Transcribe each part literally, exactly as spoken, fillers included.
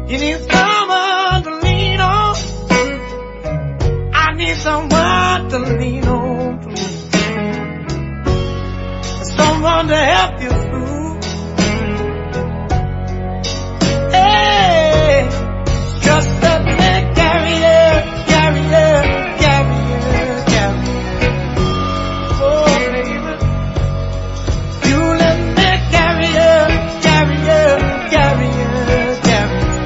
You need someone to lean on. I need someone to lean on. Someone to help you through. Hey, just let me carry you, carry you, carry you, carry you. Oh, baby, you let me carry you, carry you, carry you, carry you.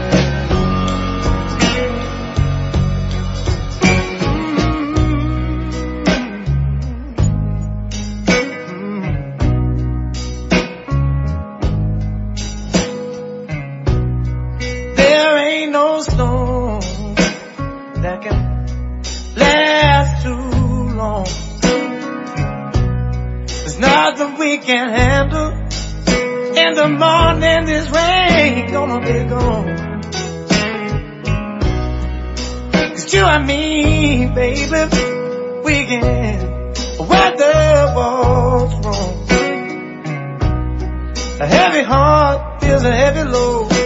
There ain't no storm that can last too long. There's nothing we can handle. In the morning, this rain gonna be gone. 'Cause you and me, baby, we can weather what's wrong. A heavy heart feels a heavy load.